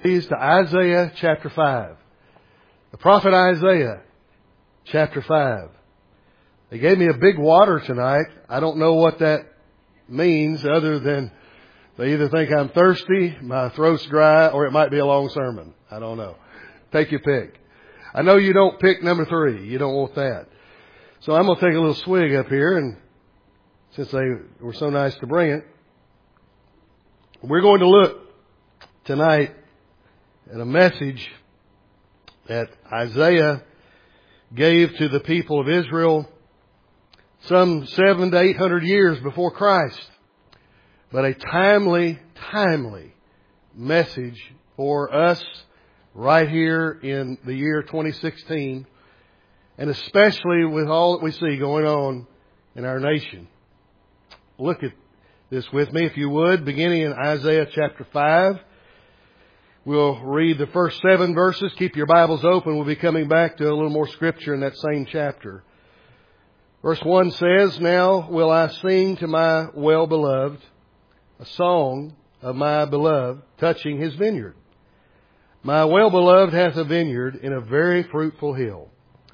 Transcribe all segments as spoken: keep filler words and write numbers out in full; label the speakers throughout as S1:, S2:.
S1: To Isaiah chapter five. The prophet Isaiah chapter five. They gave me a big water tonight. I don't know what that means other than they either think I'm thirsty, my throat's dry, or it might be a long sermon. I don't know. Take your pick. I know you don't pick number three. You don't want that. So I'm going to take a little swig up here, and since they were so nice to bring it, we're going to look tonight at a message that Isaiah gave to the people of Israel some seven to eight hundred years before Christ. But a timely, timely message for us right here in the year twenty sixteen, and especially with all that we see going on in our nation. Look at this with me, if you would, beginning in Isaiah chapter five. We'll read the first seven verses. Keep your Bibles open. We'll be coming back to a little more scripture in that same chapter. Verse one says, "Now will I sing to my well-beloved a song of my beloved touching his vineyard. My well-beloved hath a vineyard in a very fruitful hill.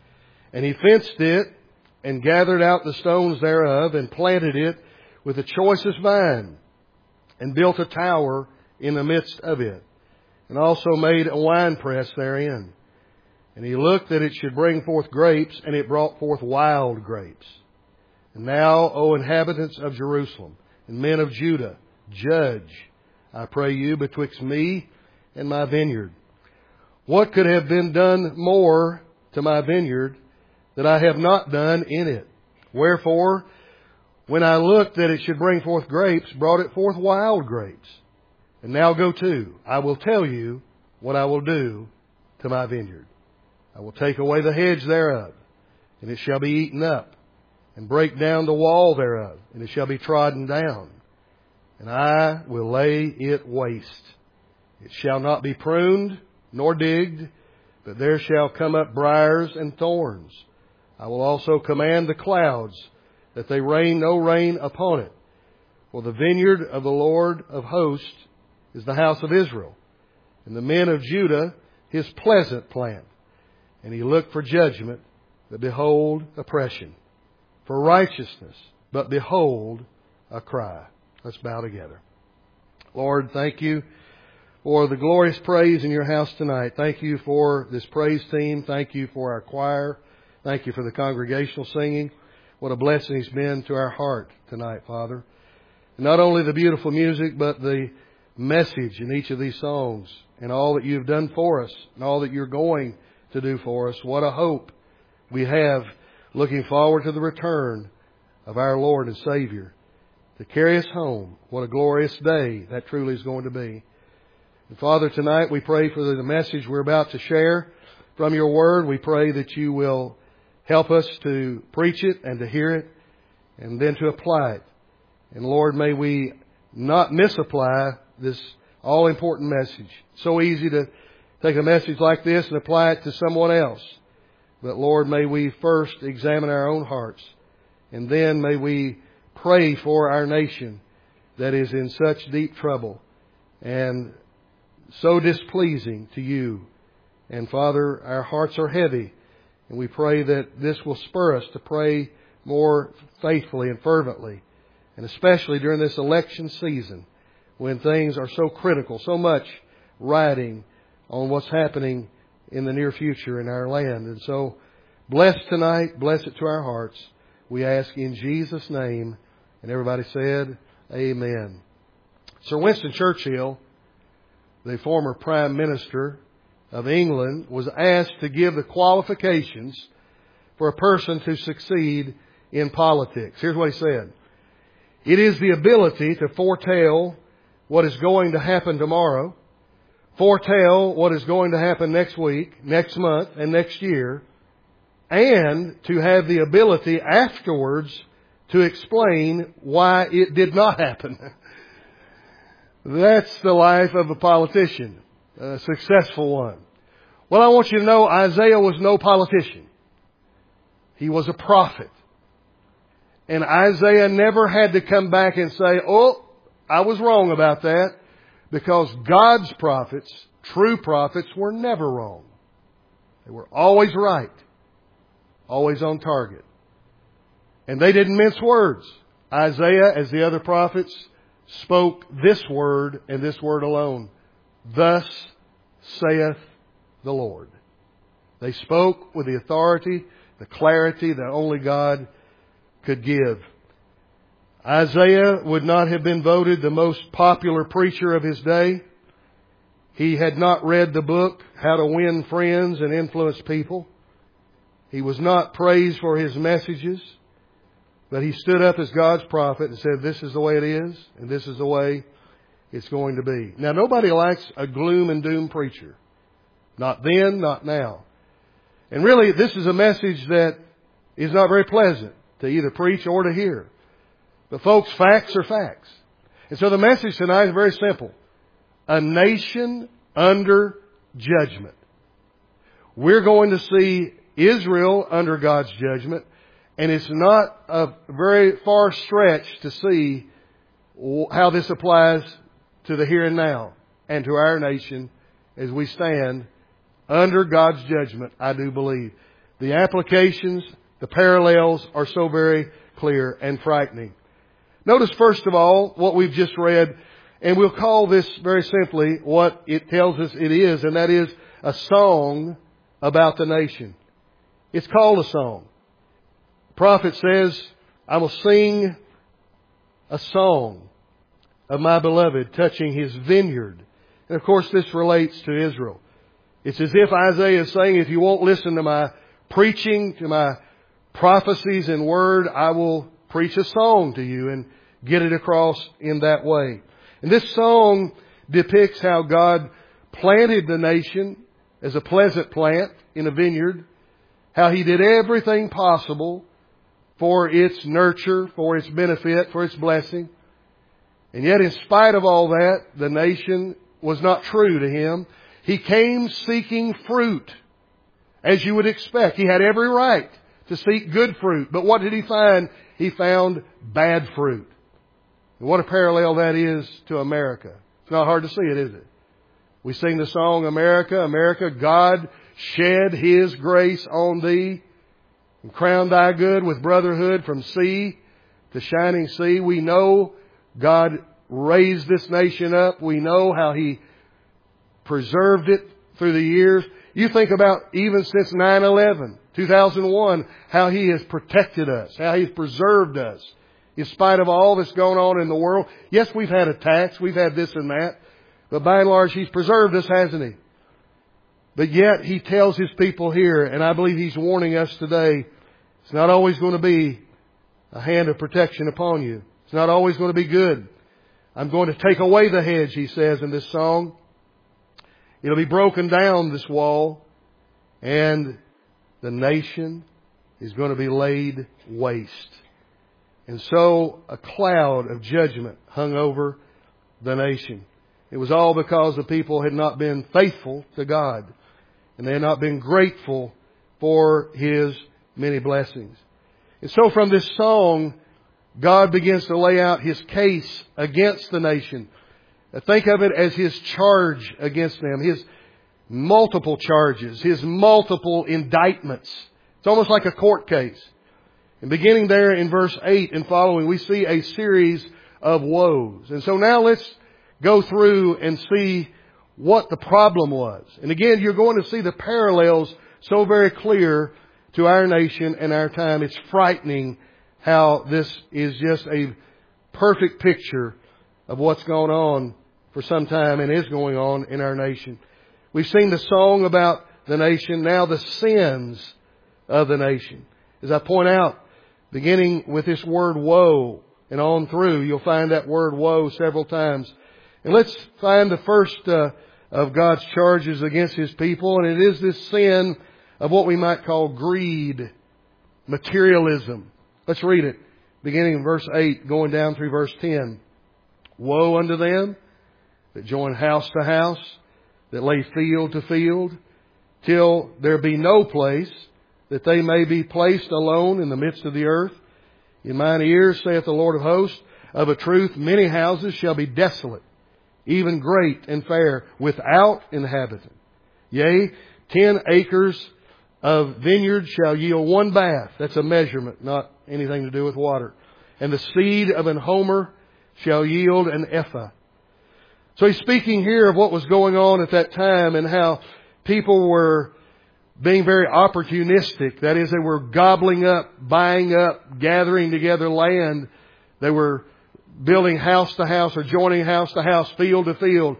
S1: And he fenced it and gathered out the stones thereof and planted it with the choicest vine and built a tower in the midst of it. And also made a winepress therein. And he looked that it should bring forth grapes, and it brought forth wild grapes. And now, O inhabitants of Jerusalem, and men of Judah, judge, I pray you, betwixt me and my vineyard. What could have been done more to my vineyard that I have not done in it? Wherefore, when I looked that it should bring forth grapes, brought it forth wild grapes. And now go to, I will tell you what I will do to my vineyard. I will take away the hedge thereof, and it shall be eaten up, and break down the wall thereof, and it shall be trodden down. And I will lay it waste. It shall not be pruned, nor digged, but there shall come up briars and thorns. I will also command the clouds, that they rain no rain upon it. For the vineyard of the Lord of hosts is the house of Israel, and the men of Judah his pleasant plant. And he looked for judgment, but behold oppression, for righteousness, but behold a cry." Let's bow together. Lord, thank you for the glorious praise in your house tonight. Thank you for this praise team. Thank you for our choir. Thank you for the congregational singing. What a blessing it's been to our heart tonight, Father. Not only the beautiful music, but the message in each of these songs, and all that you've done for us, and all that you're going to do for us. What a hope we have looking forward to the return of our Lord and Savior to carry us home. What a glorious day that truly is going to be. And Father, tonight we pray for the message we're about to share from your Word. We pray that you will help us to preach it and to hear it and then to apply it. And Lord, may we not misapply this all-important message. So easy to take a message like this and apply it to someone else. But Lord, may we first examine our own hearts, and then may we pray for our nation that is in such deep trouble and so displeasing to you. And Father, our hearts are heavy, and we pray that this will spur us to pray more faithfully and fervently, and especially during this election season, when things are so critical, so much riding on what's happening in the near future in our land. And so, bless tonight, bless it to our hearts. We ask in Jesus' name. And everybody said, Amen. Sir Winston Churchill, the former Prime Minister of England, was asked to give the qualifications for a person to succeed in politics. Here's what he said. "It is the ability to foretell what is going to happen tomorrow, foretell what is going to happen next week, next month, and next year, and to have the ability afterwards to explain why it did not happen." That's the life of a politician, a successful one. Well, I want you to know Isaiah was no politician. He was a prophet. And Isaiah never had to come back and say, "Oh, I was wrong about that," because God's prophets true prophets were never wrong. They were always right. Always on target. And they didn't mince words. Isaiah, as the other prophets, spoke this word and this word alone. Thus saith the Lord. They spoke with the authority, the clarity that only God could give. Isaiah would not have been voted the most popular preacher of his day. He had not read the book, How to Win Friends and Influence People. He was not praised for his messages, but he stood up as God's prophet and said, this is the way it is, and this is the way it's going to be. Now, nobody likes a gloom and doom preacher. Not then, not now. And really, this is a message that is not very pleasant to either preach or to hear. But folks, facts are facts. And so the message tonight is very simple. A nation under judgment. We're going to see Israel under God's judgment. And it's not a very far stretch to see how this applies to the here and now and to our nation as we stand under God's judgment, I do believe. The applications, the parallels are so very clear and frightening. Notice first of all what we've just read, and we'll call this very simply what it tells us it is, and that is a song about the nation. It's called a song. The prophet says, I will sing a song of my beloved touching his vineyard. And of course this relates to Israel. It's as if Isaiah is saying, if you won't listen to my preaching, to my prophecies and word, I will preach a song to you and get it across in that way. And this song depicts how God planted the nation as a pleasant plant in a vineyard, how He did everything possible for its nurture, for its benefit, for its blessing. And yet in spite of all that, the nation was not true to Him. He came seeking fruit, as you would expect. He had every right to seek good fruit. But what did He find? He found bad fruit. And what a parallel that is to America. It's not hard to see it, is it? We sing the song, America, America, God shed His grace on thee and crowned thy good with brotherhood from sea to shining sea. We know God raised this nation up. We know how He preserved it through the years. You think about even since nine eleven, two thousand one, how He has protected us, how He's preserved us. In spite of all that's going on in the world. Yes, we've had attacks, we've had this and that. But by and large, He's preserved us, hasn't He? But yet, He tells His people here, and I believe He's warning us today, it's not always going to be a hand of protection upon you. It's not always going to be good. I'm going to take away the hedge, He says in this song. It'll be broken down, this wall, and the nation is going to be laid waste. And so a cloud of judgment hung over the nation. It was all because the people had not been faithful to God, and they had not been grateful for His many blessings. And so from this song, God begins to lay out His case against the nation. Think of it as His charge against them, His multiple charges, His multiple indictments. It's almost like a court case. And beginning there in verse eight and following, we see a series of woes. And so now let's go through and see what the problem was. And again, you're going to see the parallels so very clear to our nation and our time. It's frightening how this is just a perfect picture of what's gone on for some time and is going on in our nation. We've seen the song about the nation, now the sins of the nation. As I point out, beginning with this word woe and on through, you'll find that word woe several times. And let's find the first uh, of God's charges against His people, and it is this sin of what we might call greed, materialism. Let's read it, beginning in verse eight, going down through verse ten. Woe unto them that join house to house, that lay field to field, till there be no place, that they may be placed alone in the midst of the earth. In mine ears, saith the Lord of hosts, of a truth many houses shall be desolate, even great and fair, without inhabitant. Yea, ten acres of vineyard shall yield one bath. That's a measurement, not anything to do with water. And the seed of an homer shall yield an ephah. So he's speaking here of what was going on at that time and how people were being very opportunistic. That is, they were gobbling up, buying up, gathering together land. They were building house to house or joining house to house, field to field.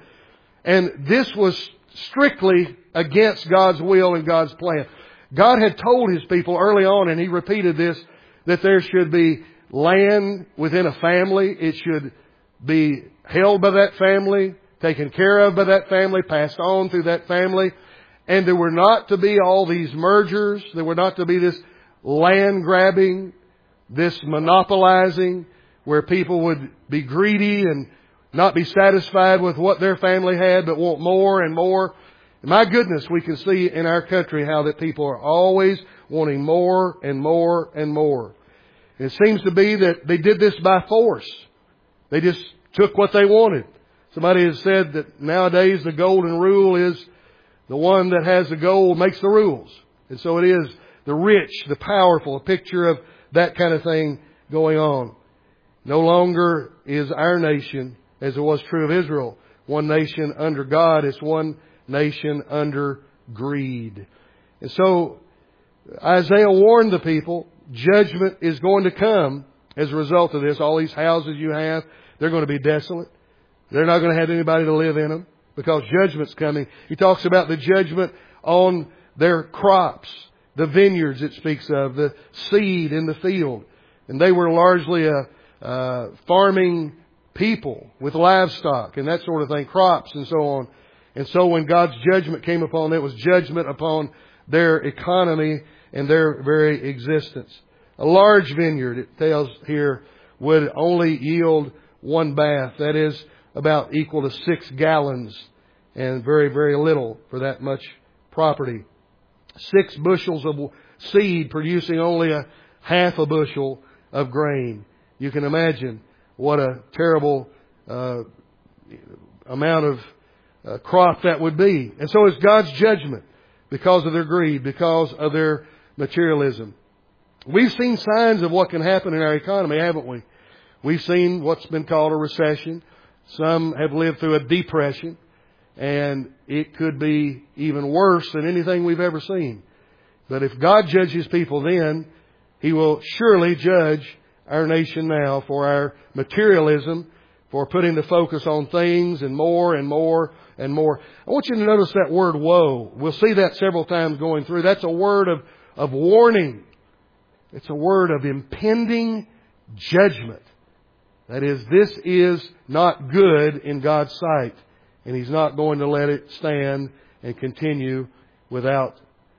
S1: And this was strictly against God's will and God's plan. God had told His people early on, and He repeated this, that there should be land within a family. It should be held by that family, taken care of by that family, passed on through that family. And there were not to be all these mergers. There were not to be this land grabbing, this monopolizing, where people would be greedy and not be satisfied with what their family had, but want more and more. And my goodness, we can see in our country how that people are always wanting more and more and more. And it seems to be that they did this by force. They just took what they wanted. Somebody has said that nowadays the golden rule is the one that has the gold makes the rules. And so it is the rich, the powerful, a picture of that kind of thing going on. No longer is our nation, as it was true of Israel, one nation under God. It's one nation under greed. And so Isaiah warned the people, judgment is going to come as a result of this. All these houses you have, they're going to be desolate. They're not going to have anybody to live in them because judgment's coming. He talks about the judgment on their crops, the vineyards it speaks of, the seed in the field. And they were largely a uh, farming people with livestock and that sort of thing, crops and so on. And so when God's judgment came upon them, it was judgment upon their economy and their very existence. A large vineyard, it tells here, would only yield one bath. That is about equal to six gallons, and very, very little for that much property. Six bushels of seed producing only a half a bushel of grain. You can imagine what a terrible uh, amount of uh, crop that would be. And so it's God's judgment because of their greed, because of their materialism. We've seen signs of what can happen in our economy, haven't we? We've seen what's been called a recession. Some have lived through a depression, and it could be even worse than anything we've ever seen. But if God judges people then, He will surely judge our nation now for our materialism, for putting the focus on things and more and more and more. I want you to notice that word woe. We'll see that several times going through. That's a word of, of warning. It's a word of impending judgment. That is, this is not good in God's sight. And He's not going to let it stand and continue without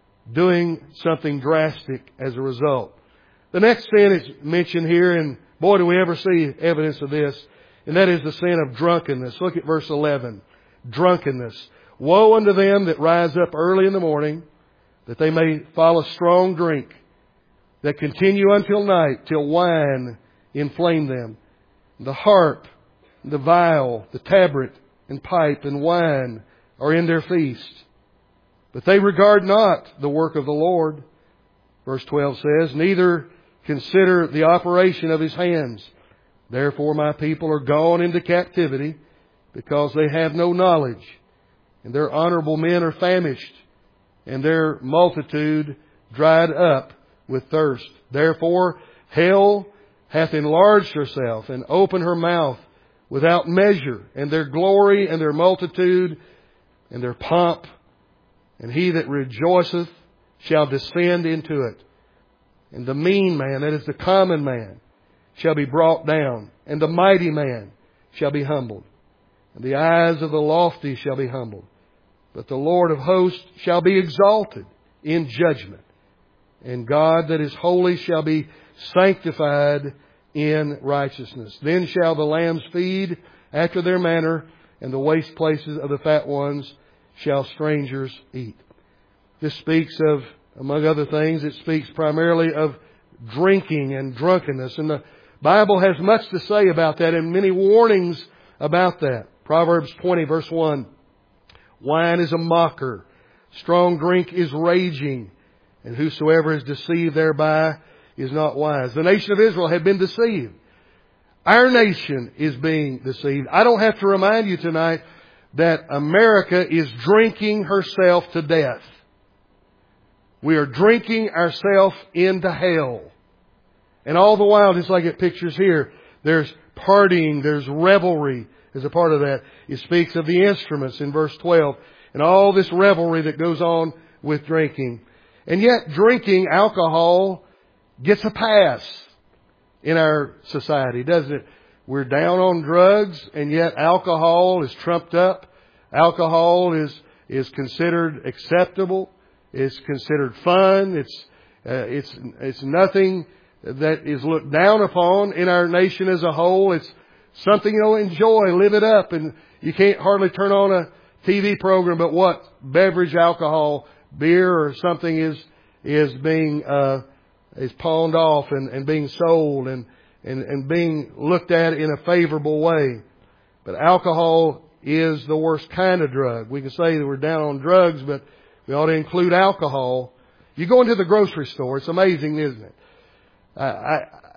S1: doing something drastic as a result. The next sin is mentioned here, and boy, do we ever see evidence of this, and that is the sin of drunkenness. Look at verse eleven. Drunkenness. Woe unto them that rise up early in the morning, that they may follow strong drink, that continue until night, till wine inflame them. The harp, the viol, the tabret, and pipe, and wine are in their feast. But they regard not the work of the Lord. Verse twelve says, neither consider the operation of His hands. Therefore my people are gone into captivity, because they have no knowledge. And their honorable men are famished, and their multitude dried up with thirst. Therefore hell hath enlarged herself, and opened her mouth without measure, and their glory and their multitude and their pomp, and he that rejoiceth shall descend into it. And the mean man, that is the common man, shall be brought down, and the mighty man shall be humbled. And the eyes of the lofty shall be humbled. But the Lord of hosts shall be exalted in judgment. And God that is holy shall be sanctified in righteousness. Then shall the lambs feed after their manner, and the waste places of the fat ones shall strangers eat. This speaks of, among other things, it speaks primarily of drinking and drunkenness. And the Bible has much to say about that and many warnings about that. Proverbs twenty verse one. Wine is a mocker. Strong drink is raging. And whosoever is deceived thereby is not wise. The nation of Israel had been deceived. Our nation is being deceived. I don't have to remind you tonight that America is drinking herself to death. We are drinking ourselves into hell. And all the while, just like it pictures here, there's partying, there's revelry as a part of that. It speaks of the instruments in verse twelve and all this revelry that goes on with drinking. And yet drinking alcohol gets a pass in our society, doesn't it? We're down on drugs, and yet alcohol is trumped up. Alcohol is is considered acceptable. It's considered fun. It's uh, it's it's nothing that is looked down upon in our nation as a whole. It's something you'll enjoy, live it up, and you can't hardly turn on a T V program but what beverage, alcohol, beer, or something is is being uh, is pawned off and, and being sold and, and and being looked at in a favorable way. But alcohol is the worst kind of drug. We can say that we're down on drugs, but we ought to include alcohol. You go into the grocery store; it's amazing, isn't it? I I,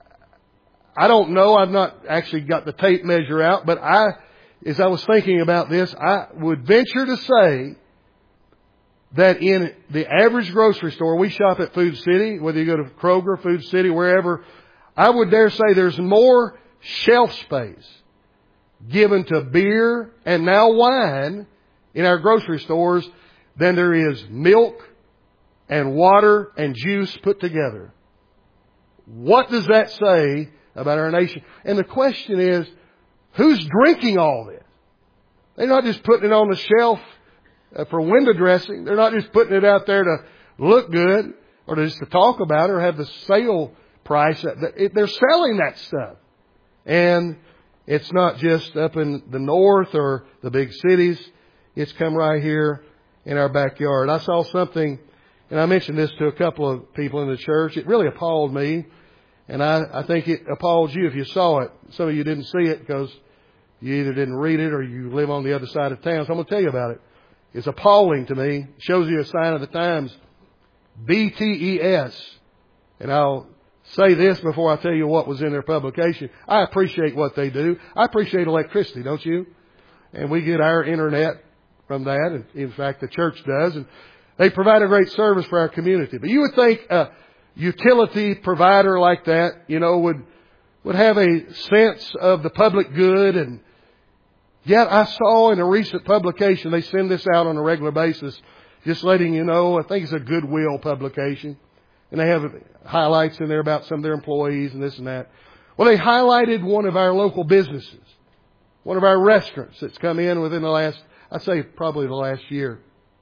S1: I don't know. I've not actually got the tape measure out, but I, as I was thinking about this, I would venture to say that in the average grocery store, we shop at Food City, whether you go to Kroger, Food City, wherever, I would dare say there's more shelf space given to beer and now wine in our grocery stores than there is milk and water and juice put together. What does that say about our nation? And the question is, who's drinking all this? They're not just putting it on the shelf for window dressing. They're not just putting it out there to look good or just to talk about it or have the sale price. They're selling that stuff. And it's not just up in the north or the big cities. It's come right here in our backyard. I saw something, and I mentioned this to a couple of people in the church. It really appalled me. And I, I think it appalled you if you saw it. Some of you didn't see it because you either didn't read it or you live on the other side of town. So I'm going to tell you about it. It's appalling to me. It shows you a sign of the times. B T E S. And I'll say this before I tell you what was in their publication. I appreciate what they do. I appreciate electricity, don't you? And we get our internet from that. And in fact, the church does. And they provide a great service for our community. But you would think a utility provider like that, you know, would would have a sense of the public good. And yet I saw in a recent publication, they send this out on a regular basis, just letting you know, I think it's a Goodwill publication. And they have highlights in there about some of their employees and this and that. Well, they highlighted one of our local businesses, one of our restaurants that's come in within the last, I'd say probably the last year.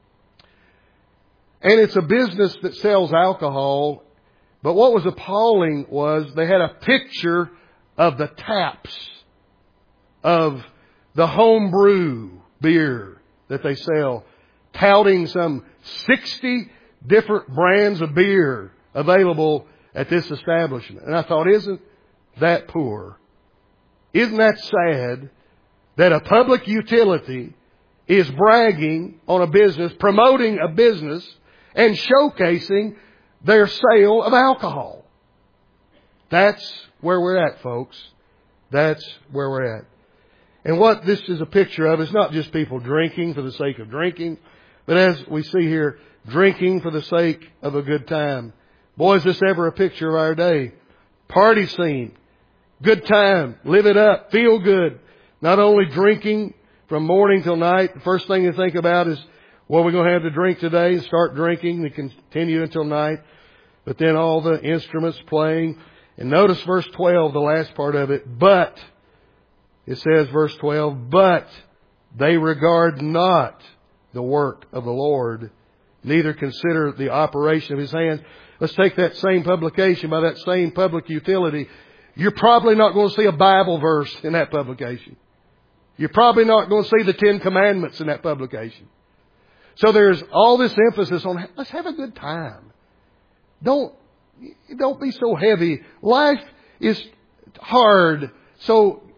S1: And it's a business that sells alcohol. But what was appalling was they had a picture of the taps of the homebrew beer that they sell, touting some sixty different brands of beer available at this establishment. And I thought, isn't that poor? Isn't that sad that a public utility is bragging on a business, promoting a business, and showcasing their sale of alcohol? That's where we're at, folks. That's where we're at. And what this is a picture of is not just people drinking for the sake of drinking, but as we see here, drinking for the sake of a good time. Boy, is this ever a picture of our day. Party scene. Good time. Live it up. Feel good. Not only drinking from morning till night. The first thing you think about is what we're going to have to drink today. Start drinking and continue until night. But then all the instruments playing. And notice verse twelve, the last part of it. But, it says verse twelve, but they regard not the work of the Lord, neither consider the operation of His hands. Let's take that same publication by that same public utility. You're probably not going to see a Bible verse in that publication. You're probably not going to see the Ten Commandments in that publication. So there's all this emphasis on, let's have a good time. Don't, don't be so heavy. Life is hard. So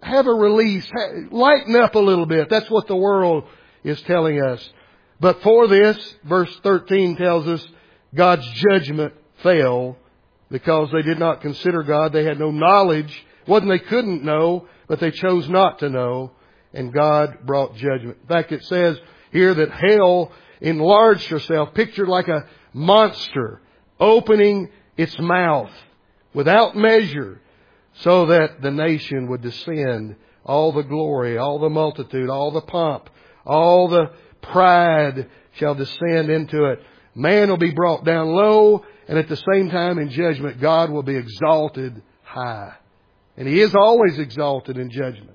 S1: have a release. Lighten up a little bit. That's what the world is telling us. But for this, verse thirteen tells us, God's judgment fell because they did not consider God. They had no knowledge. It wasn't they couldn't know, but they chose not to know. And God brought judgment. In fact, it says here that hell enlarged herself, pictured like a monster, opening its mouth without measure, so that the nation would descend. All the glory, all the multitude, all the pomp, all the pride shall descend into it. Man will be brought down low, and at the same time in judgment, God will be exalted high. And He is always exalted in judgment.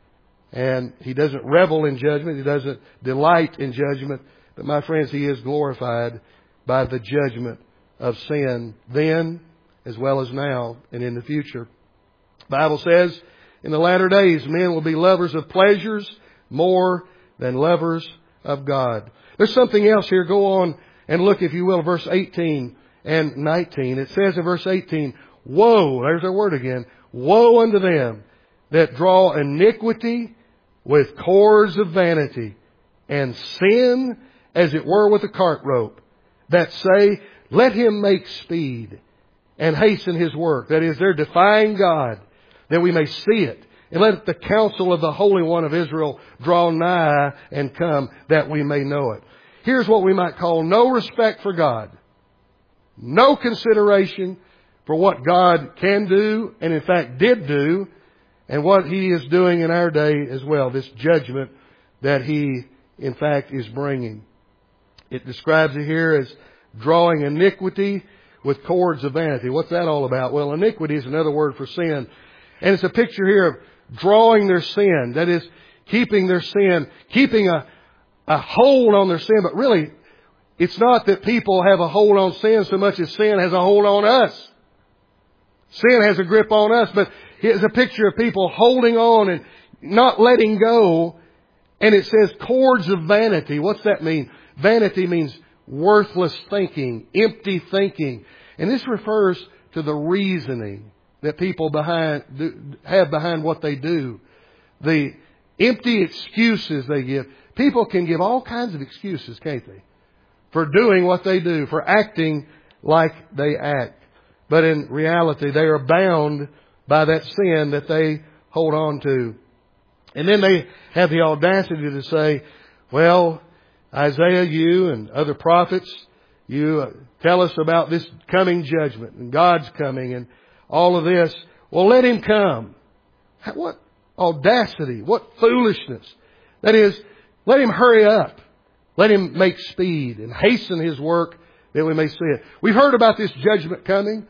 S1: And He doesn't revel in judgment. He doesn't delight in judgment. But my friends, He is glorified by the judgment of sin then as well as now and in the future. The Bible says in the latter days men will be lovers of pleasures more than lovers of God. There's something else here. Go on and look, if you will, verse eighteen and nineteen. It says in verse eighteen, woe, there's our word again, woe unto them that draw iniquity with cords of vanity, and sin as it were with a cart rope, that say, let him make speed and hasten his work. That is, they're defying God, that we may see it. And let the counsel of the Holy One of Israel draw nigh and come, that we may know it. Here's what we might call no respect for God. No consideration for what God can do, and in fact did do, and what He is doing in our day as well. This judgment that He, in fact, is bringing. It describes it here as drawing iniquity with cords of vanity. What's that all about? Well, iniquity is another word for sin. And it's a picture here of drawing their sin. That is, keeping their sin, keeping a, a hold on their sin. But really, it's not that people have a hold on sin so much as sin has a hold on us. Sin has a grip on us, but it's a picture of people holding on and not letting go. And it says cords of vanity. What's that mean? Vanity means worthless thinking, empty thinking. And this refers to the reasoning that people behind do, have behind what they do. The empty excuses they give. People can give all kinds of excuses, can't they? For doing what they do, for acting like they act. But in reality, they are bound by that sin that they hold on to. And then they have the audacity to say, well, Isaiah, you and other prophets, you tell us about this coming judgment and God's coming and all of this. Well, let Him come. What audacity, what foolishness. That is, let Him hurry up. Let Him make speed and hasten His work that we may see it. We've heard about this judgment coming.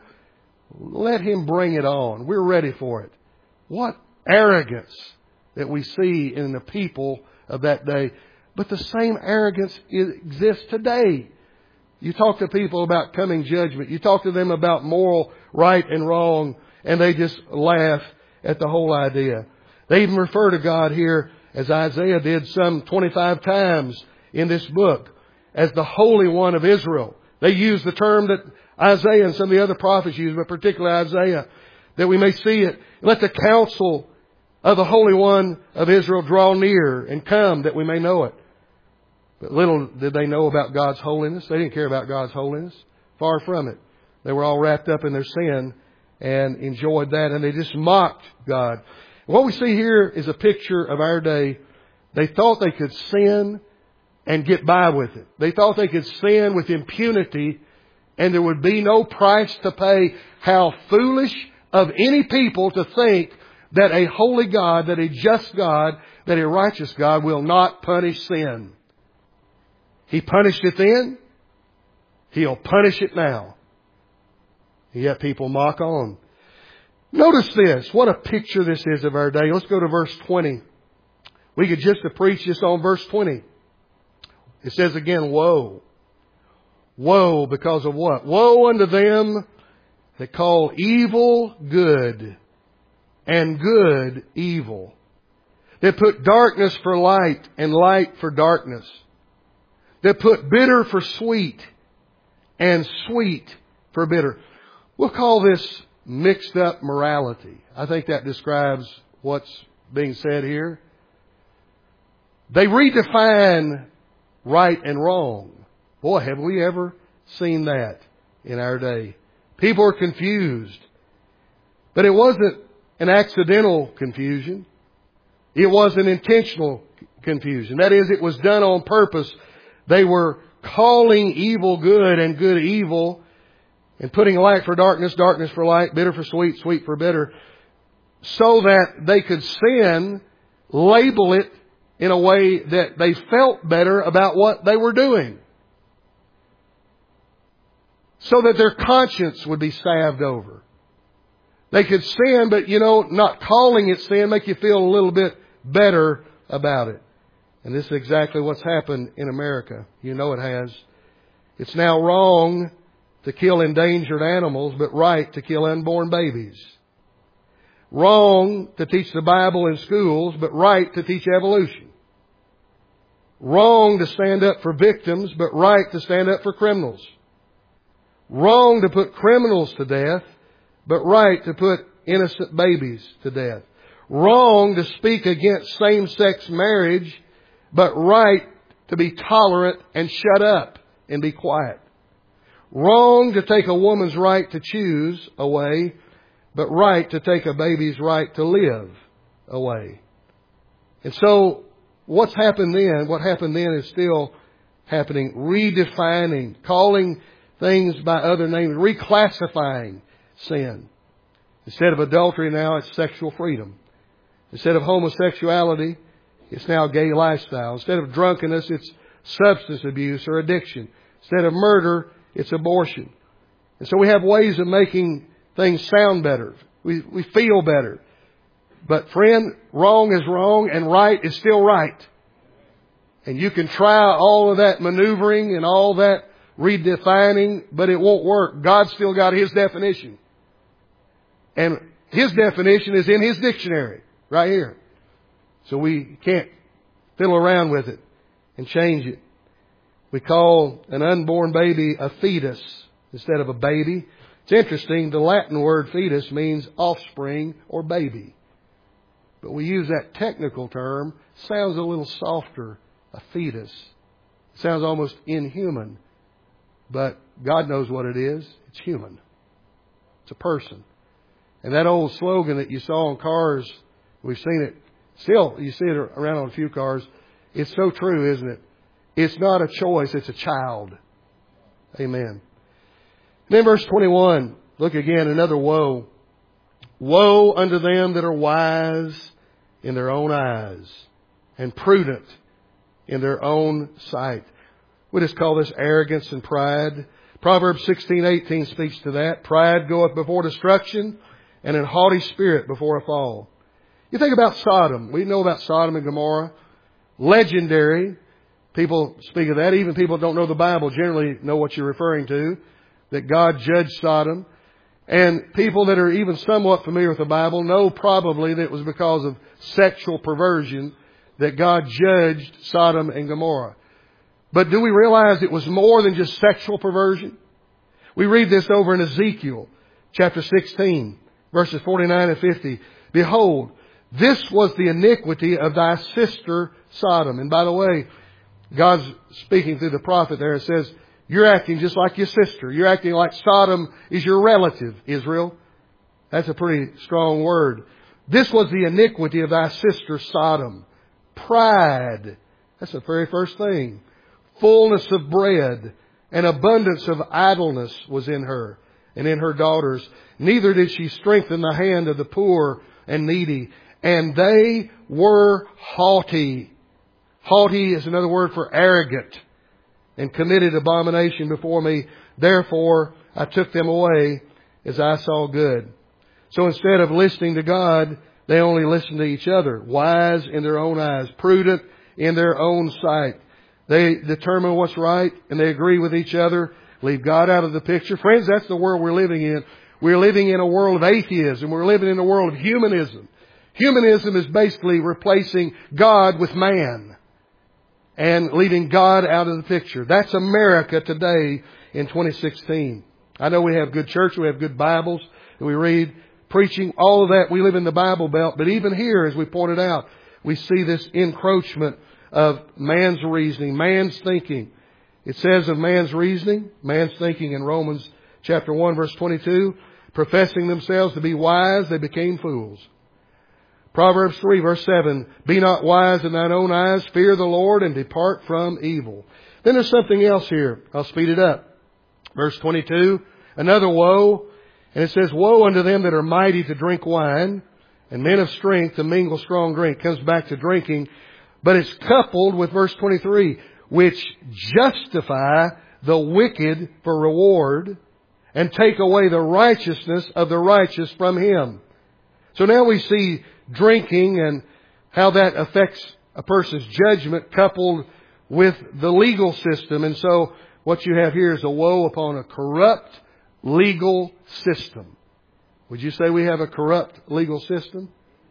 S1: Let Him bring it on. We're ready for it. What arrogance that we see in the people of that day. But the same arrogance exists today. You talk to people about coming judgment. You talk to them about moral right and wrong, and they just laugh at the whole idea. They even refer to God here, as Isaiah did some twenty-five times in this book, as the Holy One of Israel. They use the term that Isaiah and some of the other prophets use, but particularly Isaiah, that we may see it. Let the counsel of the Holy One of Israel draw near and come, that we may know it. But little did they know about God's holiness. They didn't care about God's holiness. Far from it. They were all wrapped up in their sin and enjoyed that, and they just mocked God. What we see here is a picture of our day. They thought they could sin and get by with it. They thought they could sin with impunity and there would be no price to pay. How foolish of any people to think that a holy God, that a just God, that a righteous God will not punish sin. He punished it then. He'll punish it now. Yet people mock on. Notice this. What a picture this is of our day. Let's go to verse twenty. We could just preach this on verse twenty. It says again, woe. Woe because of what? Woe unto them that call evil good and good evil. That put darkness for light and light for darkness. That put bitter for sweet and sweet for bitter. We'll call this mixed up morality. I think that describes what's being said here. They redefine right and wrong. Boy, have we ever seen that in our day. People are confused. But it wasn't an accidental confusion. It was an intentional confusion. That is, it was done on purpose. They were calling evil good and good evil, and putting light for darkness, darkness for light, bitter for sweet, sweet for bitter, so that they could sin, label it in a way that they felt better about what they were doing, so that their conscience would be salved over. They could sin, but, you know, not calling it sin make you feel a little bit better about it. And this is exactly what's happened in America. You know it has. It's now wrong to kill endangered animals, but right to kill unborn babies. Wrong to teach the Bible in schools, but right to teach evolution. Wrong to stand up for victims, but right to stand up for criminals. Wrong to put criminals to death, but right to put innocent babies to death. Wrong to speak against same-sex marriage, but right to be tolerant and shut up and be quiet. Wrong to take a woman's right to choose away, but right to take a baby's right to live away. And so, what's happened then, what happened then is still happening. Redefining, calling things by other names, reclassifying sin. Instead of adultery now, it's sexual freedom. Instead of homosexuality, it's now gay lifestyle. Instead of drunkenness, it's substance abuse or addiction. Instead of murder, it's abortion. And so we have ways of making things sound better. We, we feel better. But friend, wrong is wrong and right is still right. And you can try all of that maneuvering and all that redefining, but it won't work. God's still got His definition. And His definition is in His dictionary, right here. So we can't fiddle around with it and change it. We call an unborn baby a fetus instead of a baby. It's interesting, the Latin word fetus means offspring or baby. But we use that technical term, sounds a little softer, a fetus. It sounds almost inhuman. But God knows what it is. It's human. It's a person. And that old slogan that you saw on cars, we've seen it. Still, you see it around on a few cars. It's so true, isn't it? It's not a choice, it's a child. Amen. And then verse twenty-one, look again, another woe. Woe unto them that are wise in their own eyes and prudent in their own sight. We just call this arrogance and pride. Proverbs sixteen eighteen speaks to that. Pride goeth before destruction, and an haughty spirit before a fall. You think about Sodom. We know about Sodom and Gomorrah. Legendary. People speak of that. Even people who don't know the Bible generally know what you're referring to. That God judged Sodom. And people that are even somewhat familiar with the Bible know probably that it was because of sexual perversion that God judged Sodom and Gomorrah. But do we realize it was more than just sexual perversion? We read this over in Ezekiel chapter sixteen, verses forty-nine and fifty. Behold, this was the iniquity of thy sister Sodom. And by the way, God's speaking through the prophet there. It says, you're acting just like your sister. You're acting like Sodom is your relative, Israel. That's a pretty strong word. This was the iniquity of thy sister Sodom. Pride. That's the very first thing. Fullness of bread and abundance of idleness was in her and in her daughters. Neither did she strengthen the hand of the poor and needy. And they were haughty. Haughty is another word for arrogant. And committed abomination before me. Therefore I took them away as I saw good. So instead of listening to God, they only listened to each other. Wise in their own eyes. Prudent in their own sight. They determine what's right and they agree with each other. Leave God out of the picture. Friends, that's the world we're living in. We're living in a world of atheism. We're living in a world of humanism. Humanism is basically replacing God with man and leaving God out of the picture. That's America today in twenty sixteen. I know we have good church, we have good Bibles, and we read preaching, all of that. We live in the Bible Belt. But even here, as we pointed out, we see this encroachment of man's reasoning, man's thinking. It says of man's reasoning, man's thinking in Romans chapter one, verse twenty-two, professing themselves to be wise, they became fools. Proverbs three, verse seven, be not wise in thine own eyes, fear the Lord, and depart from evil. Then there's something else here. I'll speed it up. Verse twenty-two, another woe. And it says, woe unto them that are mighty to drink wine, and men of strength to mingle strong drink. Comes back to drinking. But it's coupled with verse twenty-three, which justify the wicked for reward, and take away the righteousness of the righteous from him. So now we see drinking and how that affects a person's judgment coupled with the legal system. And so what you have here is a woe upon a corrupt legal system. Would you say we have a corrupt legal system?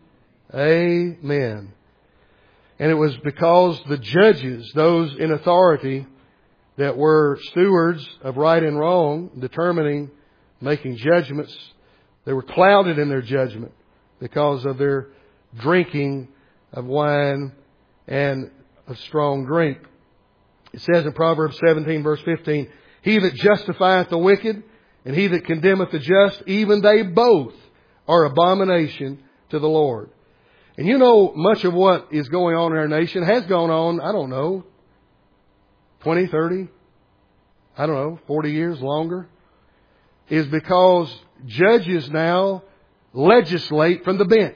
S1: Amen. And it was because the judges, those in authority that were stewards of right and wrong, determining, making judgments, they were clouded in their judgment because of their drinking of wine and of strong drink. It says in Proverbs seventeen, verse fifteen, he that justifieth the wicked and he that condemneth the just, even they both are abomination to the Lord. And you know, much of what is going on in our nation has gone on, I don't know, twenty, thirty, I don't know, forty years longer, is because judges now legislate from the bench.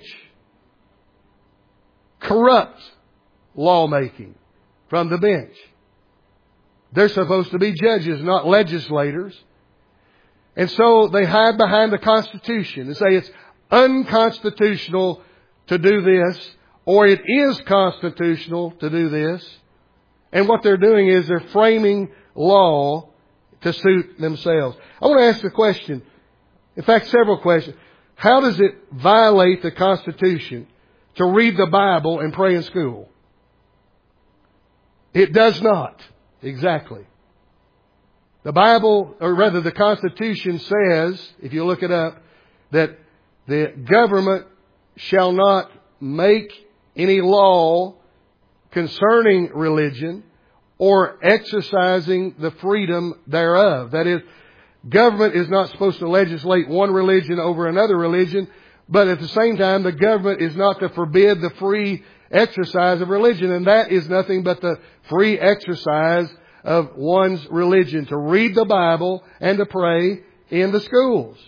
S1: Corrupt lawmaking from the bench. They're supposed to be judges, not legislators. And so they hide behind the Constitution and say it's unconstitutional to do this, or it is constitutional to do this. And what they're doing is they're framing law to suit themselves. I want to ask the question, in fact, several questions. How does it violate the Constitution to read the Bible and pray in school? It does not. Exactly. The Bible, or rather the Constitution says, if you look it up, that the government shall not make any law concerning religion or exercising the freedom thereof. That is, government is not supposed to legislate one religion over another religion, but at the same time, the government is not to forbid the free exercise of religion. And that is nothing but the free exercise of one's religion, to read the Bible and to pray in the schools.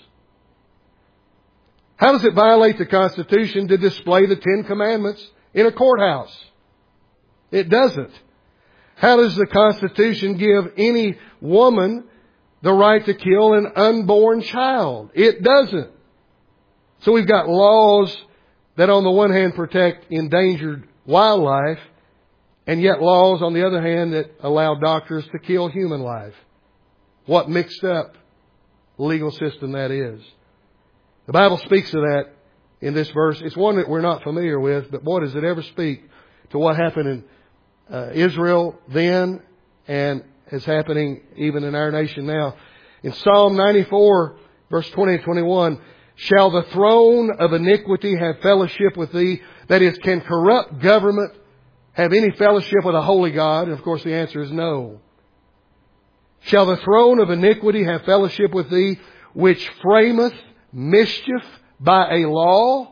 S1: How does it violate the Constitution to display the Ten Commandments in a courthouse? It doesn't. How does the Constitution give any woman the right to kill an unborn child? It doesn't. So we've got laws that on the one hand protect endangered wildlife, and yet laws on the other hand that allow doctors to kill human life. What mixed up legal system that is. The Bible speaks of that in this verse. It's one that we're not familiar with, but boy, does it ever speak to what happened in uh, Israel then and is happening even in our nation now. In Psalm ninety-four, verse twenty and twenty-one, shall the throne of iniquity have fellowship with thee? That is, can corrupt government have any fellowship with a holy God? And of course the answer is no. Shall the throne of iniquity have fellowship with thee, which frameth mischief by a law?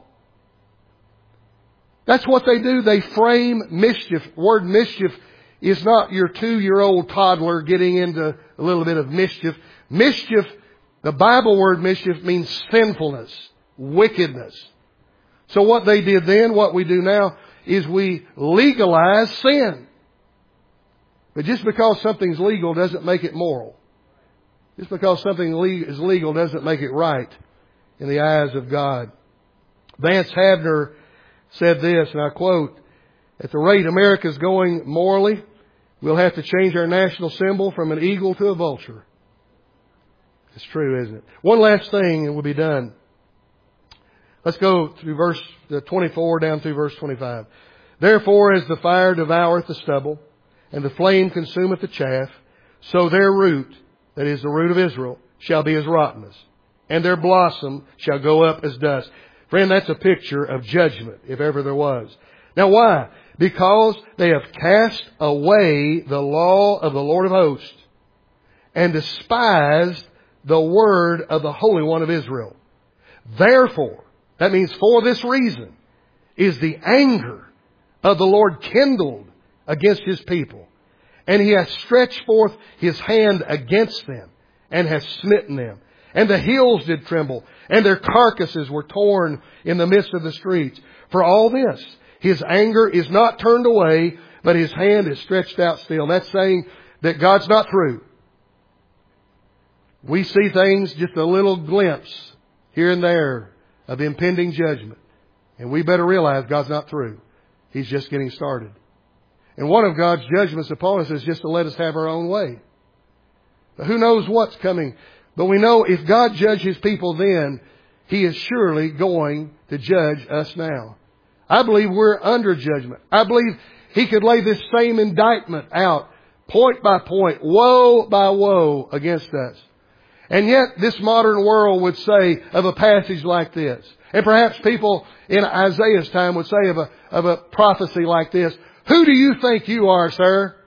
S1: That's what they do. They frame mischief. The word mischief is not your two-year-old toddler getting into a little bit of mischief. Mischief, the Bible word mischief, means sinfulness, wickedness. So what they did then, what we do now, is we legalize sin. But just because something's legal doesn't make it moral. Just because something is legal doesn't make it right in the eyes of God. Vance Havner said this, and I quote, at the rate America's going morally, we'll have to change our national symbol from an eagle to a vulture. It's true, isn't it? One last thing and we'll be done. Let's go through verse twenty-four down through verse twenty-five. Therefore, as the fire devoureth the stubble, and the flame consumeth the chaff, so their root, that is the root of Israel, shall be as rottenness. and their blossom shall go up as dust. Friend, that's a picture of judgment, if ever there was. Now why? Because they have cast away the law of the Lord of hosts and despised the word of the Holy One of Israel. Therefore, that means for this reason, is the anger of the Lord kindled against His people. And He hath stretched forth His hand against them, and hath smitten them. And the hills did tremble, and their carcasses were torn in the midst of the streets. For all this, His anger is not turned away, but His hand is stretched out still. And that's saying that God's not through. We see things, just a little glimpse here and there of impending judgment. And we better realize God's not through. He's just getting started. And one of God's judgments upon us is just to let us have our own way. But who knows what's coming? But we know if God judged His people then, He is surely going to judge us now. I believe we're under judgment. I believe He could lay this same indictment out, point by point, woe by woe against us. And yet this modern world would say of a passage like this, and perhaps people in Isaiah's time would say of a, of a prophecy like this, who do you think you are, sir?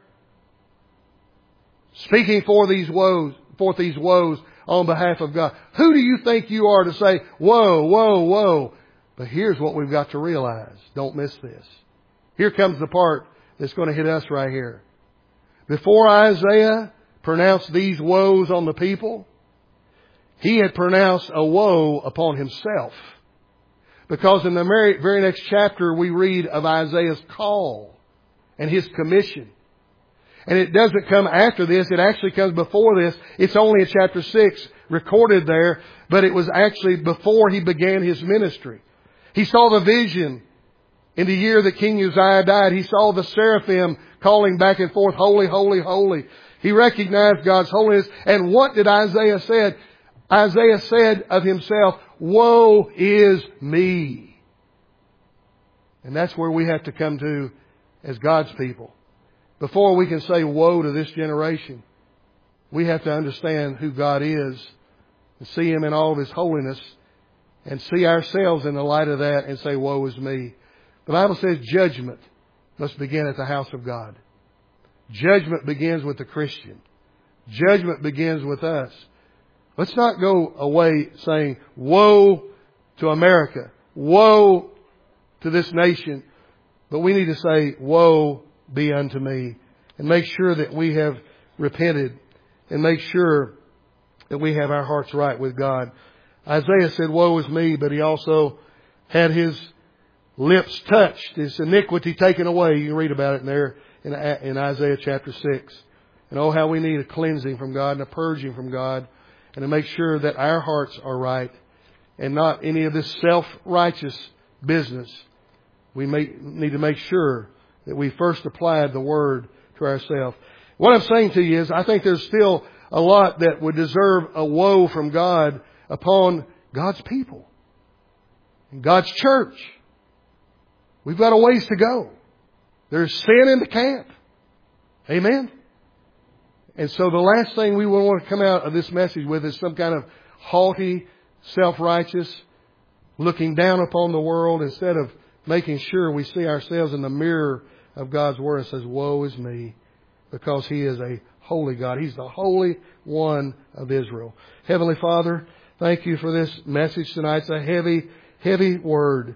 S1: Speaking for these woes, forth these woes on behalf of God. Who do you think you are to say, woe, woe, woe? But here's what we've got to realize. Don't miss this. Here comes the part that's going to hit us right here. Before Isaiah pronounced these woes on the people, he had pronounced a woe upon himself. Because in the very, very next chapter we read of Isaiah's call and his commission. And it doesn't come after this. It actually comes before this. It's only in chapter six recorded there. But it was actually before he began his ministry. He saw the vision in the year that King Uzziah died. He saw the seraphim calling back and forth, holy, holy, holy. He recognized God's holiness. And what did Isaiah say? Isaiah said of himself, woe is me. And that's where we have to come to as God's people. Before we can say woe to this generation, we have to understand who God is and see Him in all of His holiness and see ourselves in the light of that and say, woe is me. The Bible says judgment must begin at the house of God. Judgment begins with the Christian. Judgment begins with us. Let's not go away saying, woe to America, woe to this nation. But we need to say, woe be unto me. And make sure that we have repented. And make sure that we have our hearts right with God. Isaiah said, woe is me. But he also had his lips touched, his iniquity taken away. You can read about it in there in, in Isaiah chapter six. And oh, how we need a cleansing from God and a purging from God. And to make sure that our hearts are right and not any of this self-righteous business. We may, need to make sure that we first applied the Word to ourselves. What I'm saying to you is I think there's still a lot that would deserve a woe from God upon God's people and God's church. We've got a ways to go. There's sin in the camp. Amen? And so the last thing we will want to come out of this message with is some kind of haughty, self-righteous, looking down upon the world instead of making sure we see ourselves in the mirror of God's Word and says, woe is me, because He is a holy God. He's the Holy One of Israel. Heavenly Father, thank You for this message tonight. It's a heavy, heavy word.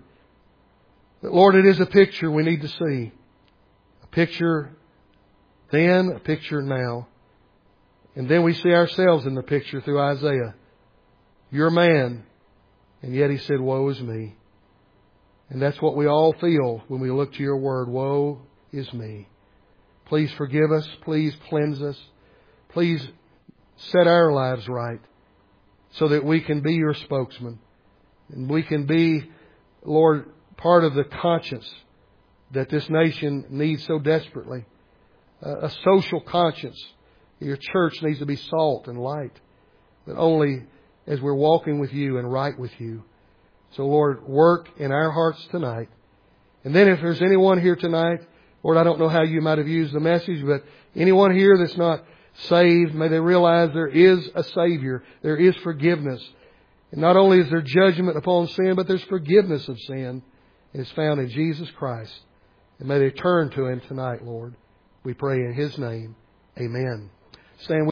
S1: But Lord, it is a picture we need to see. A picture then, a picture now. And then we see ourselves in the picture through Isaiah. You're a man, and yet he said, woe is me. And that's what we all feel when we look to Your Word. Woe is me. Please forgive us. Please cleanse us. Please set our lives right so that we can be Your spokesman. And we can be, Lord, part of the conscience that this nation needs so desperately. A social conscience. Your church needs to be salt and light. But only as we're walking with You and right with You. So Lord, work in our hearts tonight. And then if there's anyone here tonight, Lord, I don't know how You might have used the message, but anyone here that's not saved, may they realize there is a Savior. There is forgiveness. And not only is there judgment upon sin, but there's forgiveness of sin. And it's found in Jesus Christ. And may they turn to Him tonight, Lord. We pray in His name. Amen. Stand with